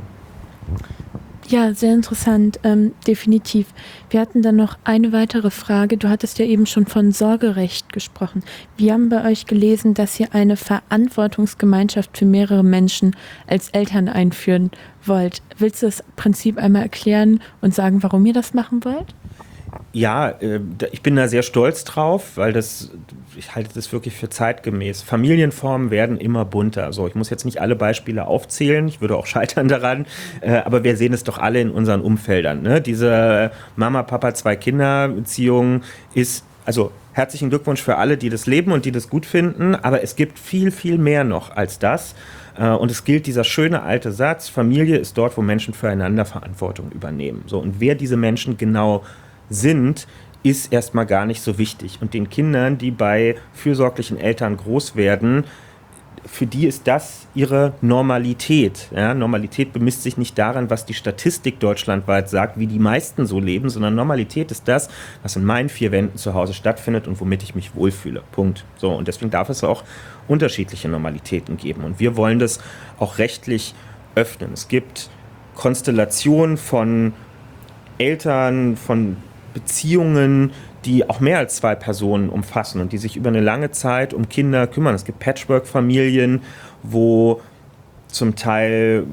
Ja, sehr interessant, definitiv. Wir hatten dann noch eine weitere Frage. Du hattest ja eben schon von Sorgerecht gesprochen. Wir haben bei euch gelesen, dass ihr eine Verantwortungsgemeinschaft für mehrere Menschen als Eltern einführen wollt. Willst du das Prinzip einmal erklären und sagen, warum ihr das machen wollt? Ja, ich bin da sehr stolz drauf, weil ich halte das wirklich für zeitgemäß. Familienformen werden immer bunter. Also ich muss jetzt nicht alle Beispiele aufzählen, ich würde auch scheitern daran, aber wir sehen es doch alle in unseren Umfeldern. Ne? Diese Mama, Papa, 2 Kinder Beziehung ist, also herzlichen Glückwunsch für alle, die das leben und die das gut finden, aber es gibt viel, viel mehr noch als das. Und es gilt dieser schöne alte Satz, Familie ist dort, wo Menschen füreinander Verantwortung übernehmen. So, und wer diese Menschen genau sind, ist erstmal gar nicht so wichtig. Und den Kindern, die bei fürsorglichen Eltern groß werden, für die ist das ihre Normalität. Ja, Normalität bemisst sich nicht daran, was die Statistik deutschlandweit sagt, wie die meisten so leben, sondern Normalität ist das, was in meinen 4 Wänden zu Hause stattfindet und womit ich mich wohlfühle. Punkt. So, und deswegen darf es auch unterschiedliche Normalitäten geben. Und wir wollen das auch rechtlich öffnen. Es gibt Konstellationen von Eltern, von Beziehungen, die auch mehr als 2 Personen umfassen und die sich über eine lange Zeit um Kinder kümmern. Es gibt Patchwork-Familien, wo zum Teil,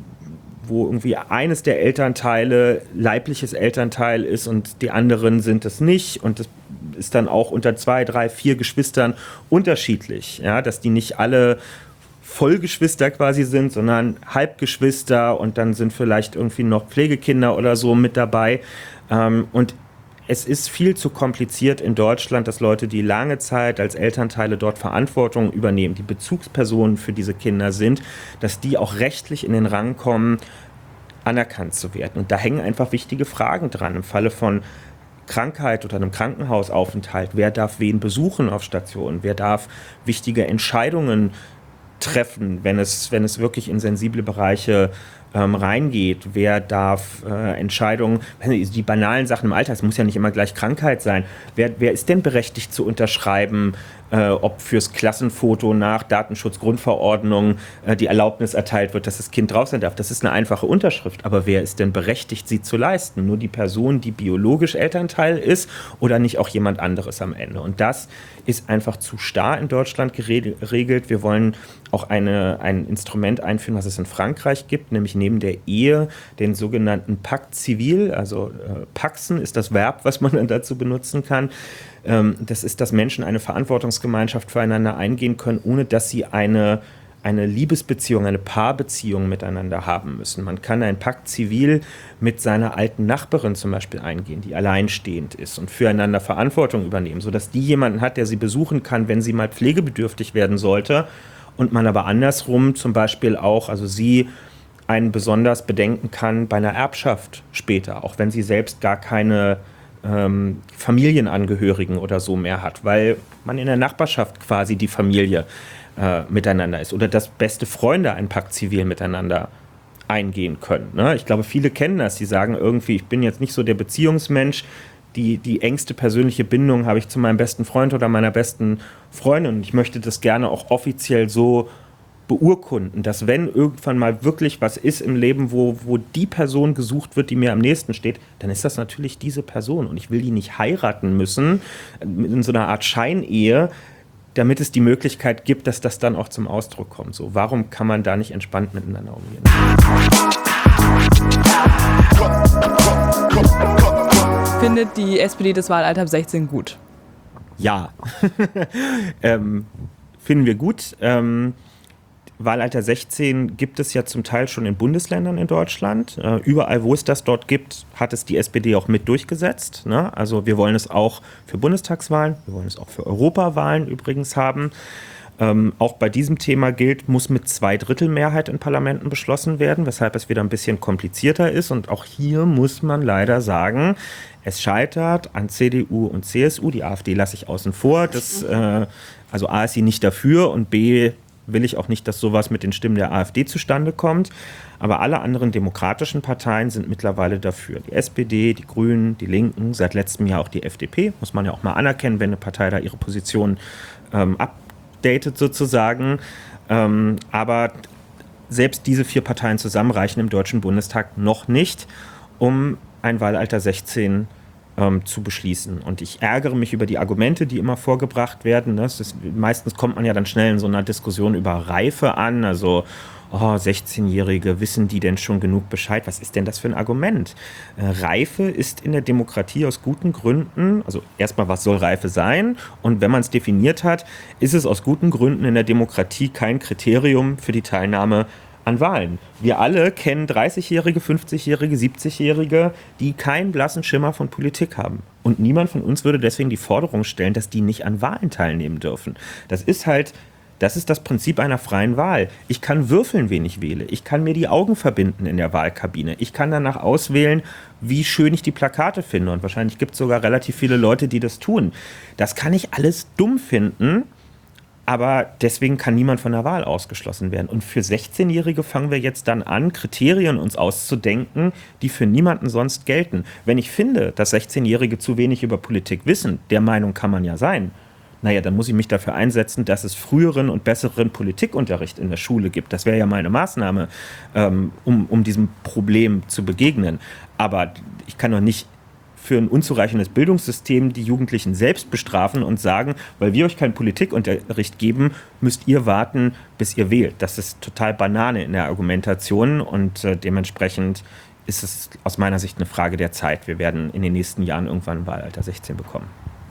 wo irgendwie eines der Elternteile leibliches Elternteil ist und die anderen sind es nicht. Und das ist dann auch unter 2, 3, 4 Geschwistern unterschiedlich, ja, dass die nicht alle Vollgeschwister quasi sind, sondern Halbgeschwister und dann sind vielleicht irgendwie noch Pflegekinder oder so mit dabei. Und es ist viel zu kompliziert in Deutschland, dass Leute, die lange Zeit als Elternteile dort Verantwortung übernehmen, die Bezugspersonen für diese Kinder sind, dass die auch rechtlich in den Rang kommen, anerkannt zu werden. Und da hängen einfach wichtige Fragen dran. Im Falle von Krankheit oder einem Krankenhausaufenthalt, wer darf wen besuchen auf Stationen, wer darf wichtige Entscheidungen treffen, wenn es wirklich in sensible Bereiche reingeht, wer darf Entscheidungen, die banalen Sachen im Alltag, es muss ja nicht immer gleich Krankheit sein, wer ist denn berechtigt zu unterschreiben, ob fürs Klassenfoto nach Datenschutzgrundverordnung die Erlaubnis erteilt wird, dass das Kind drauf sein darf. Das ist eine einfache Unterschrift, aber wer ist denn berechtigt, sie zu leisten? Nur die Person, die biologisch Elternteil ist oder nicht auch jemand anderes am Ende? Und das ist einfach zu starr in Deutschland geregelt. Wir wollen auch ein Instrument einführen, was es in Frankreich gibt, nämlich neben der Ehe den sogenannten Pacte Civil, also paxen ist das Verb, was man dann dazu benutzen kann. Das ist, dass Menschen eine Verantwortungsgemeinschaft füreinander eingehen können, ohne dass sie eine Liebesbeziehung, eine Paarbeziehung miteinander haben müssen. Man kann ein Pakt Zivil mit seiner alten Nachbarin zum Beispiel eingehen, die alleinstehend ist und füreinander Verantwortung übernehmen, sodass die jemanden hat, der sie besuchen kann, wenn sie mal pflegebedürftig werden sollte und man aber andersrum zum Beispiel auch, also sie einen besonders bedenken kann bei einer Erbschaft später, auch wenn sie selbst gar keine Familienangehörigen oder so mehr hat, weil man in der Nachbarschaft quasi die Familie miteinander ist oder dass beste Freunde ein Pakt Zivil miteinander eingehen können. Ne? Ich glaube, viele kennen das, die sagen irgendwie, ich bin jetzt nicht so der Beziehungsmensch, die engste persönliche Bindung habe ich zu meinem besten Freund oder meiner besten Freundin und ich möchte das gerne auch offiziell so beurkunden, dass wenn irgendwann mal wirklich was ist im Leben, wo die Person gesucht wird, die mir am nächsten steht, dann ist das natürlich diese Person und ich will die nicht heiraten müssen in so einer Art Scheinehe, damit es die Möglichkeit gibt, dass das dann auch zum Ausdruck kommt. So, warum kann man da nicht entspannt miteinander umgehen? Findet die SPD das Wahlalter ab 16 gut? Ja, finden wir gut. Wahlalter 16 gibt es ja zum Teil schon in Bundesländern in Deutschland. Überall, wo es das dort gibt, hat es die SPD auch mit durchgesetzt. Ne? Also wir wollen es auch für Bundestagswahlen, wir wollen es auch für Europawahlen übrigens haben. Auch bei diesem Thema gilt, muss mit 2/3 in Parlamenten beschlossen werden, weshalb es wieder ein bisschen komplizierter ist. Und auch hier muss man leider sagen, es scheitert an CDU und CSU. Die AfD lasse ich außen vor. Also A ist sie nicht dafür und B will ich auch nicht, dass sowas mit den Stimmen der AfD zustande kommt. Aber alle anderen demokratischen Parteien sind mittlerweile dafür. Die SPD, die Grünen, die Linken, seit letztem Jahr auch die FDP. Muss man ja auch mal anerkennen, wenn eine Partei da ihre Position updatet sozusagen. Aber selbst diese 4 Parteien zusammen reichen im Deutschen Bundestag noch nicht, um ein Wahlalter 16 zu beschließen. Und ich ärgere mich über die Argumente, die immer vorgebracht werden. Meistens kommt man ja dann schnell in so einer Diskussion über Reife an, also 16-Jährige, wissen die denn schon genug Bescheid? Was ist denn das für ein Argument? Reife ist in der Demokratie aus guten Gründen, also erstmal, was soll Reife sein? Und wenn man es definiert hat, ist es aus guten Gründen in der Demokratie kein Kriterium für die Teilnahme an Wahlen. Wir alle kennen 30-Jährige, 50-Jährige, 70-Jährige, die keinen blassen Schimmer von Politik haben. Und niemand von uns würde deswegen die Forderung stellen, dass die nicht an Wahlen teilnehmen dürfen. Das ist das Prinzip einer freien Wahl. Ich kann würfeln, wen ich wähle. Ich kann mir die Augen verbinden in der Wahlkabine. Ich kann danach auswählen, wie schön ich die Plakate finde. Und wahrscheinlich gibt es sogar relativ viele Leute, die das tun. Das kann ich alles dumm finden, aber deswegen kann niemand von der Wahl ausgeschlossen werden. Und für 16-Jährige fangen wir jetzt dann an, Kriterien uns auszudenken, die für niemanden sonst gelten. Wenn ich finde, dass 16-Jährige zu wenig über Politik wissen, der Meinung kann man ja sein, dann muss ich mich dafür einsetzen, dass es früheren und besseren Politikunterricht in der Schule gibt. Das wäre ja meine Maßnahme, um diesem Problem zu begegnen. Aber ich kann doch nicht für ein unzureichendes Bildungssystem die Jugendlichen selbst bestrafen und sagen, weil wir euch keinen Politikunterricht geben, müsst ihr warten, bis ihr wählt. Das ist total Banane in der Argumentation und dementsprechend ist es aus meiner Sicht eine Frage der Zeit. Wir werden in den nächsten Jahren irgendwann ein Wahlalter 16 bekommen.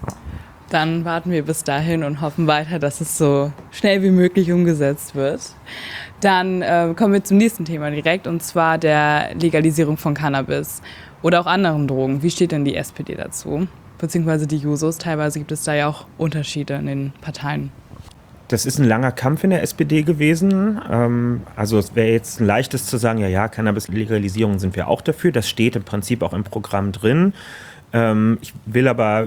Dann warten wir bis dahin und hoffen weiter, dass es so schnell wie möglich umgesetzt wird. Dann kommen wir zum nächsten Thema direkt, und zwar der Legalisierung von Cannabis oder auch anderen Drogen. Wie steht denn die SPD dazu? Beziehungsweise die Jusos? Teilweise gibt es da ja auch Unterschiede in den Parteien. Das ist ein langer Kampf in der SPD gewesen. Also es wäre jetzt ein leichtes zu sagen, ja, Cannabis-Legalisierung sind wir auch dafür. Das steht im Prinzip auch im Programm drin. Ich will aber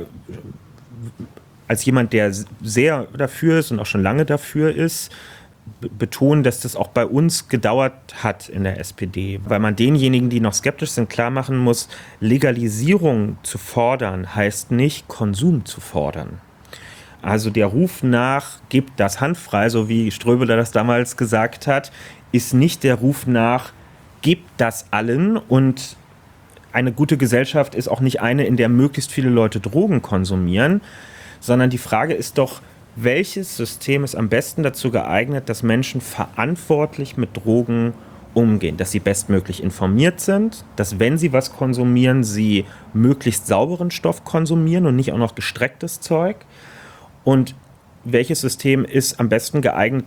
als jemand, der sehr dafür ist und auch schon lange dafür ist, betonen, dass das auch bei uns gedauert hat in der SPD, weil man denjenigen, die noch skeptisch sind, klar machen muss, Legalisierung zu fordern heißt nicht, Konsum zu fordern. Also der Ruf nach, gebt das handfrei, so wie Ströbeler das damals gesagt hat, ist nicht der Ruf nach, gebt das allen, und eine gute Gesellschaft ist auch nicht eine, in der möglichst viele Leute Drogen konsumieren, sondern die Frage ist doch, welches System ist am besten dazu geeignet, dass Menschen verantwortlich mit Drogen umgehen, dass sie bestmöglich informiert sind, dass, wenn sie was konsumieren, sie möglichst sauberen Stoff konsumieren und nicht auch noch gestrecktes Zeug. Und welches System ist am besten geeignet,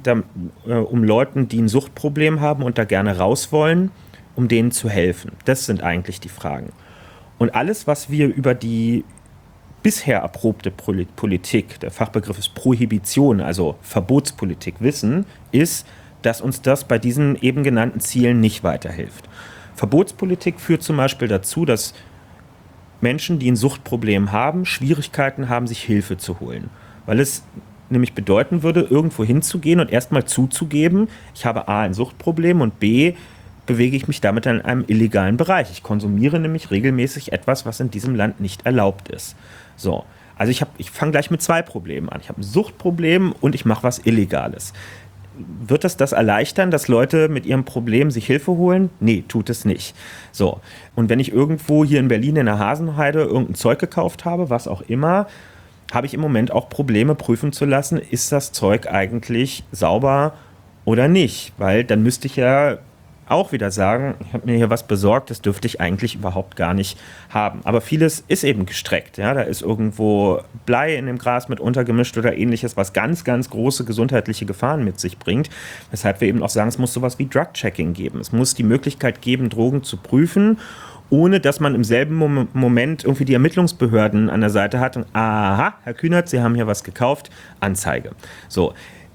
um Leuten, die ein Suchtproblem haben und da gerne raus wollen, um denen zu helfen? Das sind eigentlich die Fragen. Und alles, was wir über die bisher erprobte Politik, der Fachbegriff ist Prohibition, also Verbotspolitik, wissen, ist, dass uns das bei diesen eben genannten Zielen nicht weiterhilft. Verbotspolitik führt zum Beispiel dazu, dass Menschen, die ein Suchtproblem haben, Schwierigkeiten haben, sich Hilfe zu holen. Weil es nämlich bedeuten würde, irgendwo hinzugehen und erstmal zuzugeben, ich habe A, ein Suchtproblem, und B, bewege ich mich damit in einem illegalen Bereich. Ich konsumiere nämlich regelmäßig etwas, was in diesem Land nicht erlaubt ist. So, also ich fange gleich mit 2 Problemen an. Ich habe ein Suchtproblem und ich mache was Illegales. Wird das erleichtern, dass Leute mit ihrem Problem sich Hilfe holen? Nee, tut es nicht. So, und wenn ich irgendwo hier in Berlin in der Hasenheide irgendein Zeug gekauft habe, was auch immer, habe ich im Moment auch Probleme, prüfen zu lassen, ist das Zeug eigentlich sauber oder nicht? Weil dann müsste ich ja auch wieder sagen, ich habe mir hier was besorgt, das dürfte ich eigentlich überhaupt gar nicht haben. Aber vieles ist eben gestreckt. Ja? Da ist irgendwo Blei in dem Gras mit untergemischt oder ähnliches, was ganz, ganz große gesundheitliche Gefahren mit sich bringt. Weshalb wir eben auch sagen, es muss sowas wie Drug-Checking geben. Es muss die Möglichkeit geben, Drogen zu prüfen, ohne dass man im selben Moment irgendwie die Ermittlungsbehörden an der Seite hat und aha, Herr Kühnert, Sie haben hier was gekauft, Anzeige. So.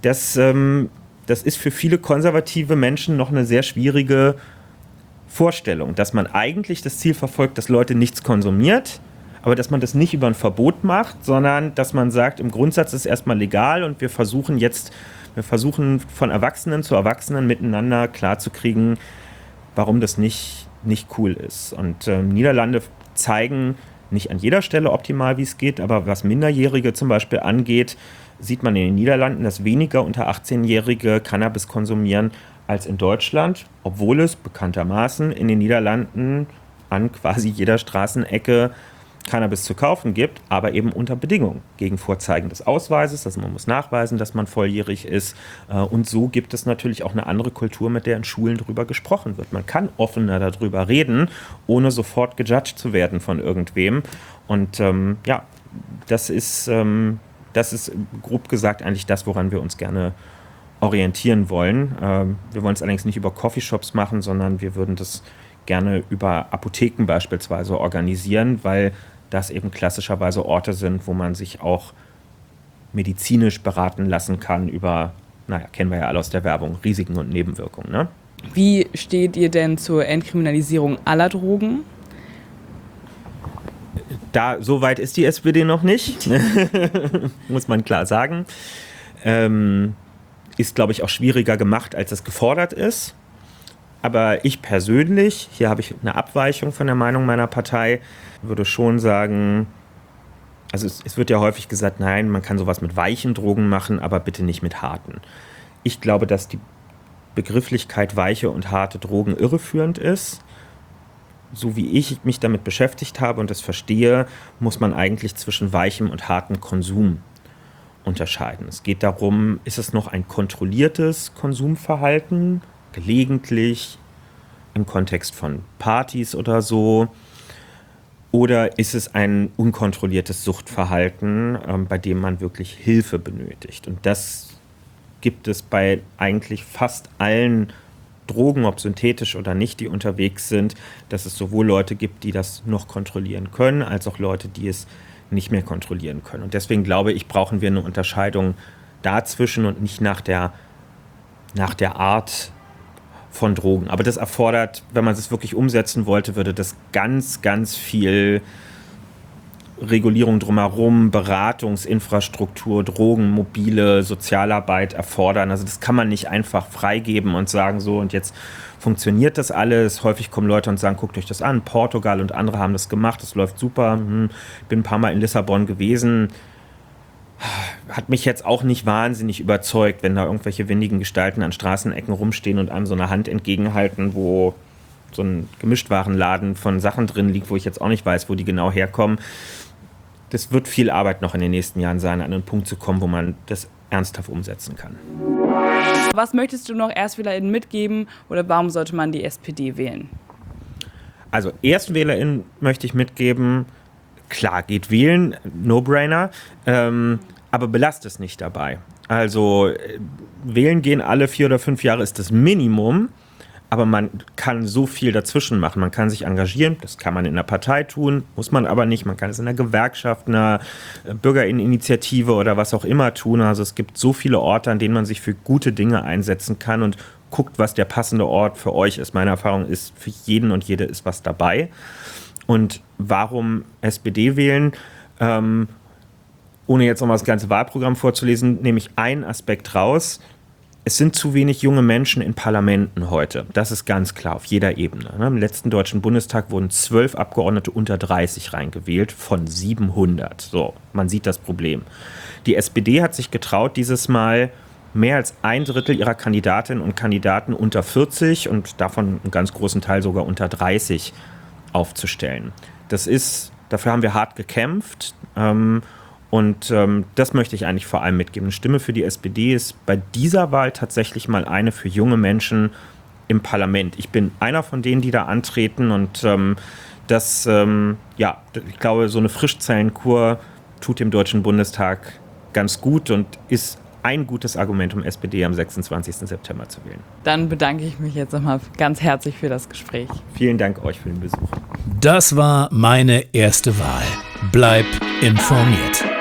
das ist für viele konservative Menschen noch eine sehr schwierige Vorstellung, dass man eigentlich das Ziel verfolgt, dass Leute nichts konsumiert, aber dass man das nicht über ein Verbot macht, sondern dass man sagt, im Grundsatz ist es erstmal legal und wir versuchen von Erwachsenen zu Erwachsenen miteinander klarzukriegen, warum das nicht cool ist. Und Niederlande zeigen nicht an jeder Stelle optimal, wie es geht, aber was Minderjährige zum Beispiel angeht, sieht man in den Niederlanden, dass weniger unter 18-Jährige Cannabis konsumieren als in Deutschland, obwohl es bekanntermaßen in den Niederlanden an quasi jeder Straßenecke Cannabis zu kaufen gibt, aber eben unter Bedingungen. Gegen Vorzeigen des Ausweises, also man muss nachweisen, dass man volljährig ist. Und so gibt es natürlich auch eine andere Kultur, mit der in Schulen drüber gesprochen wird. Man kann offener darüber reden, ohne sofort gejudged zu werden von irgendwem. Und das ist grob gesagt eigentlich das, woran wir uns gerne orientieren wollen. Wir wollen es allerdings nicht über Coffeeshops machen, sondern wir würden das gerne über Apotheken beispielsweise organisieren, weil das eben klassischerweise Orte sind, wo man sich auch medizinisch beraten lassen kann über, kennen wir ja alle aus der Werbung, Risiken und Nebenwirkungen. Ne? Wie steht ihr denn zur Entkriminalisierung aller Drogen? So weit ist die SPD noch nicht, muss man klar sagen. Ist, glaube ich, auch schwieriger gemacht, als es gefordert ist. Aber ich persönlich, hier habe ich eine Abweichung von der Meinung meiner Partei, würde schon sagen, also es wird ja häufig gesagt, nein, man kann sowas mit weichen Drogen machen, aber bitte nicht mit harten. Ich glaube, dass die Begrifflichkeit weiche und harte Drogen irreführend ist. So wie ich mich damit beschäftigt habe und das verstehe, muss man eigentlich zwischen weichem und hartem Konsum unterscheiden. Es geht darum, ist es noch ein kontrolliertes Konsumverhalten, gelegentlich im Kontext von Partys oder so, oder ist es ein unkontrolliertes Suchtverhalten, bei dem man wirklich Hilfe benötigt. Und das gibt es bei eigentlich fast allen Drogen, ob synthetisch oder nicht, die unterwegs sind, dass es sowohl Leute gibt, die das noch kontrollieren können, als auch Leute, die es nicht mehr kontrollieren können. Und deswegen glaube ich, brauchen wir eine Unterscheidung dazwischen und nicht nach der Art von Drogen. Aber das erfordert, wenn man es wirklich umsetzen wollte, würde das ganz, ganz viel Regulierung drumherum, Beratungsinfrastruktur, Drogen, mobile Sozialarbeit erfordern. Also das kann man nicht einfach freigeben und sagen so, und jetzt funktioniert das alles. Häufig kommen Leute und sagen, guckt euch das an, Portugal und andere haben das gemacht, das läuft super. Bin ein paar Mal in Lissabon gewesen. Hat mich jetzt auch nicht wahnsinnig überzeugt, wenn da irgendwelche windigen Gestalten an Straßenecken rumstehen und einem so eine Hand entgegenhalten, wo so ein Gemischtwarenladen von Sachen drin liegt, wo ich jetzt auch nicht weiß, wo die genau herkommen. Das wird viel Arbeit noch in den nächsten Jahren sein, an einen Punkt zu kommen, wo man das ernsthaft umsetzen kann. Was möchtest du noch ErstwählerInnen mitgeben oder warum sollte man die SPD wählen? Also ErstwählerInnen möchte ich mitgeben, klar, geht wählen, No-Brainer, aber belasst es nicht dabei. Also wählen gehen alle 4 oder 5 Jahre ist das Minimum, aber man kann so viel dazwischen machen. Man kann sich engagieren, das kann man in einer Partei tun, muss man aber nicht. Man kann es in einer Gewerkschaft, einer Bürgerinitiative oder was auch immer tun. Also es gibt so viele Orte, an denen man sich für gute Dinge einsetzen kann und guckt, was der passende Ort für euch ist. Meine Erfahrung ist, für jeden und jede ist was dabei. Und warum SPD wählen? Ohne jetzt nochmal das ganze Wahlprogramm vorzulesen, nehme ich einen Aspekt raus. Es sind zu wenig junge Menschen in Parlamenten heute. Das ist ganz klar, auf jeder Ebene. Im letzten Deutschen Bundestag wurden 12 Abgeordnete unter 30 reingewählt von 700. So, man sieht das Problem. Die SPD hat sich getraut, dieses Mal mehr als 1/3 ihrer Kandidatinnen und Kandidaten unter 40 und davon einen ganz großen Teil sogar unter 30 aufzustellen. Dafür haben wir hart gekämpft. Und das möchte ich eigentlich vor allem mitgeben. Eine Stimme für die SPD ist bei dieser Wahl tatsächlich mal eine für junge Menschen im Parlament. Ich bin einer von denen, die da antreten und ich glaube, so eine Frischzellenkur tut dem Deutschen Bundestag ganz gut und ist ein gutes Argument, um SPD am 26. September zu wählen. Dann bedanke ich mich jetzt nochmal ganz herzlich für das Gespräch. Vielen Dank euch für den Besuch. Das war meine erste Wahl. Bleib informiert.